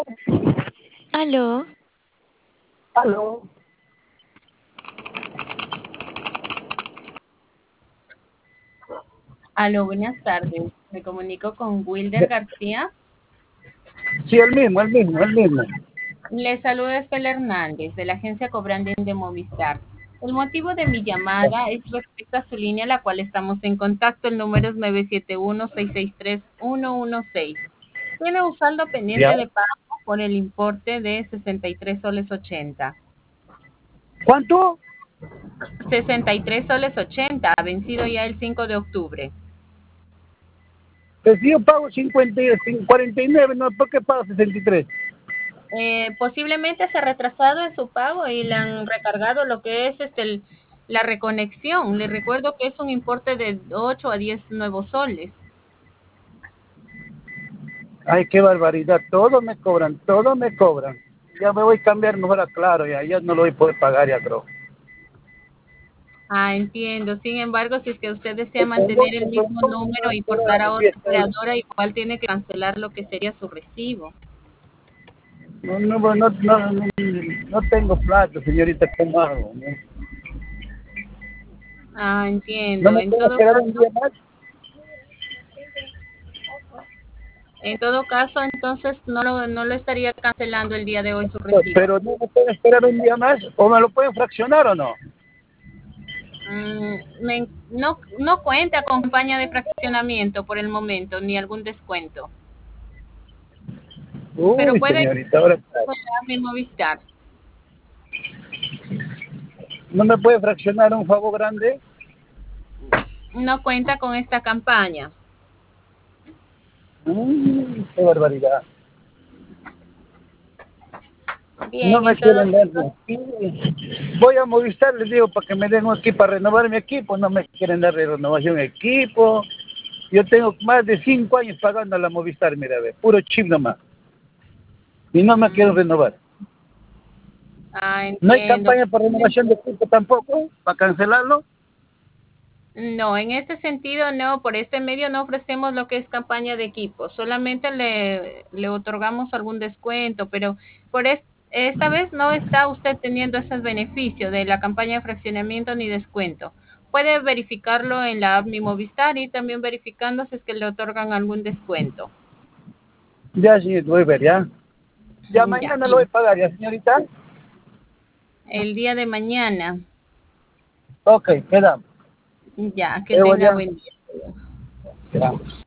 Aló, Aló, Aló, buenas tardes. Me comunico con Wilder García. sí, el mismo. Le saluda Estela Hernández de la agencia Cobrandín de Movistar. El motivo de mi llamada es respecto a su línea, la cual estamos en contacto. El número es 971-663-116. Tiene un saldo ¿Ya? pendiente de pago por el importe de 63 soles 80. ¿Cuánto? 63 soles 80, vencido ya el 5 de octubre. Pues si yo pago 49, no, ¿por qué pago 63? Posiblemente se ha retrasado en su pago y le han recargado lo que es la reconexión. Le recuerdo que es un importe de 8 a 10 nuevos soles. Ay, qué barbaridad, todo me cobran. Ya me voy a cambiar mejor a Claro, ya no lo voy a poder pagar, ya creo. Ah, entiendo. Sin embargo, si es que usted desea mantener el mismo número y portar a otra operadora, igual tiene que cancelar lo que sería su recibo. No tengo plata, señorita, ¿cómo hago? ¿No? Ah, ¿No entiendo. me puedo quedar un día más? En todo caso, entonces no lo estaría cancelando el día de hoy su recibo. Pero no me puedo esperar un día más, o me lo pueden fraccionar o no. No cuenta con campaña de fraccionamiento por el momento, ni algún descuento. Pero Uy, puede señorita, ahora darme Movistar. no me puede fraccionar un favor grande. No cuenta con esta campaña. Qué barbaridad. No Bien, me en todo quieren dar caso, aquí. Voy a Movistar, les digo, para que me den aquí para renovar mi equipo. No me quieren dar de renovación de equipo. Yo tengo más de 5 años pagando a la Movistar, mira, ve, puro chip nomás. Y no me quieren mm, renovar. No hay entiendo. campaña para renovación de equipo tampoco, para cancelarlo. No, en este sentido no, por este medio no ofrecemos lo que es campaña de equipo, solamente le otorgamos algún descuento, pero esta vez no está usted teniendo esos beneficios de la campaña de fraccionamiento ni descuento. Puede verificarlo en la app Mi Movistar y también verificando si es que le otorgan algún descuento. Ya, sí, voy a ver, ya. Ya Ya, mañana lo voy a bien. pagar, ya, señorita. El día de mañana, Ok, quedamos. ya, que tenga Ya. buen día. Quedamos.